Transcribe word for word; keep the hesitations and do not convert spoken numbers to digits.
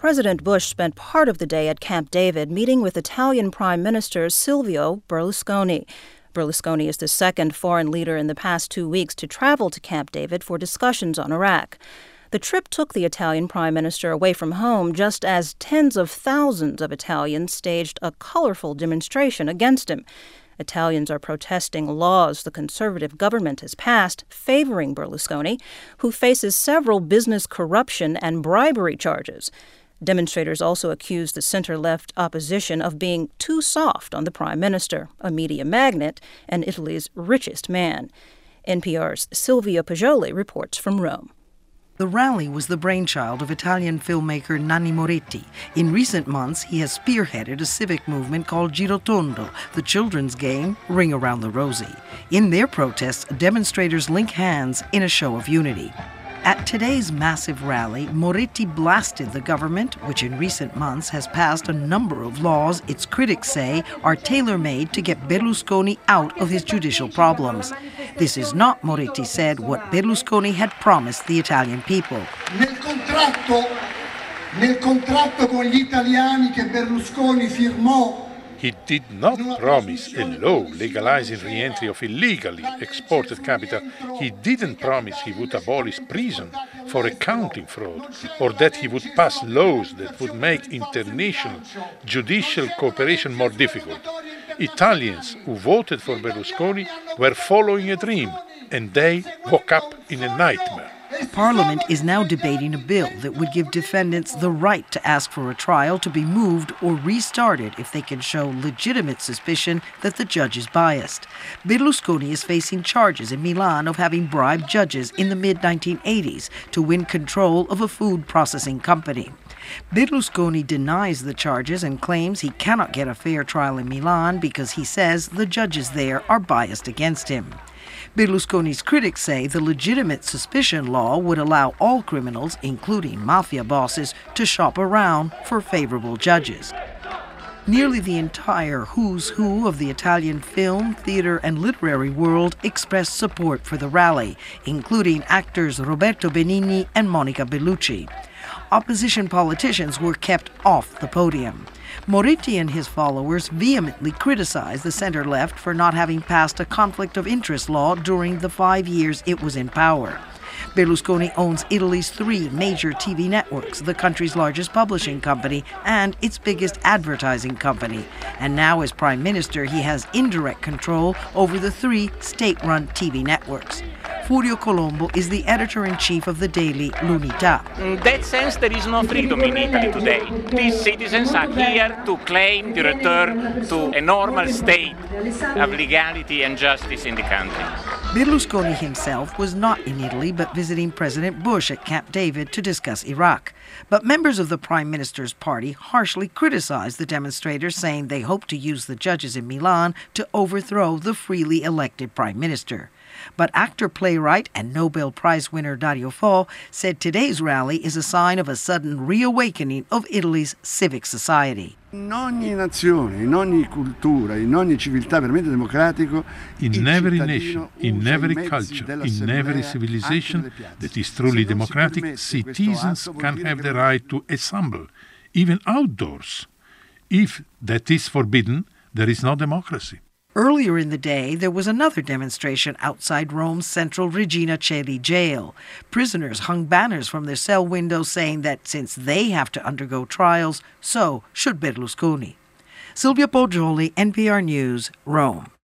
President Bush spent part of the day at Camp David meeting with Italian Prime Minister Silvio Berlusconi. Berlusconi is the second foreign leader in the past two weeks to travel to Camp David for discussions on Iraq. The trip took the Italian Prime Minister away from home just as tens of thousands of Italians staged a colorful demonstration against him. Italians are protesting laws the conservative government has passed favoring Berlusconi, who faces several business corruption and bribery charges. Demonstrators also accuse the center-left opposition of being too soft on the prime minister, a media magnate and Italy's richest man. N P R's Silvia Poggioli reports from Rome. The rally was the brainchild of Italian filmmaker Nanni Moretti. In recent months, he has spearheaded a civic movement called Girotondo, the children's game Ring Around the Rosie. In their protests, demonstrators link hands in a show of unity. At today's massive rally, Moretti blasted the government, which in recent months has passed a number of laws its critics say are tailor-made to get Berlusconi out of his judicial problems. This is not, Moretti said, what Berlusconi had promised the Italian people. Nel contratto, nel contratto con gli italiani che Berlusconi firmò. He did not promise a law legalizing re-entry of illegally exported capital. He didn't promise he would abolish prison for accounting fraud, or that he would pass laws that would make international judicial cooperation more difficult. Italians who voted for Berlusconi were following a dream, and they woke up in a nightmare. Parliament is now debating a bill that would give defendants the right to ask for a trial to be moved or restarted if they can show legitimate suspicion that the judge is biased. Berlusconi is facing charges in Milan of having bribed judges in the mid nineteen eighties to win control of a food processing company. Berlusconi denies the charges and claims he cannot get a fair trial in Milan because he says the judges there are biased against him. Berlusconi's critics say the legitimate suspicion law would allow all criminals, including mafia bosses, to shop around for favorable judges. Nearly the entire who's who of the Italian film, theater, and literary world expressed support for the rally, including actors Roberto Benigni and Monica Bellucci. Opposition politicians were kept off the podium. Moretti and his followers vehemently criticized the center-left for not having passed a conflict of interest law during the five years it was in power. Berlusconi owns Italy's three major T V networks, the country's largest publishing company and its biggest advertising company. And now as prime minister, he has indirect control over the three state-run T V networks. Furio Colombo is the editor-in-chief of the daily L'Unità. In that sense, there is no freedom in Italy today. These citizens are here to claim the return to a normal state of legality and justice in the country. Berlusconi himself was not in Italy but visiting President Bush at Camp David to discuss Iraq. But members of the Prime Minister's party harshly criticized the demonstrators, saying they hope to use the judges in Milan to overthrow the freely elected Prime Minister. But actor, playwright, and Nobel Prize winner Dario Fo said today's rally is a sign of a sudden reawakening of Italy's civic society. In ogni nazione, in ogni cultura, in ogni civiltà veramente democratico, in every nation, in every culture, in every civilization that is truly democratic, citizens can have the right to assemble, even outdoors. If that is forbidden, there is no democracy. Earlier in the day, there was another demonstration outside Rome's central Regina Coeli jail. Prisoners hung banners from their cell windows saying that since they have to undergo trials, so should Berlusconi. Silvia Poggioli, N P R News, Rome.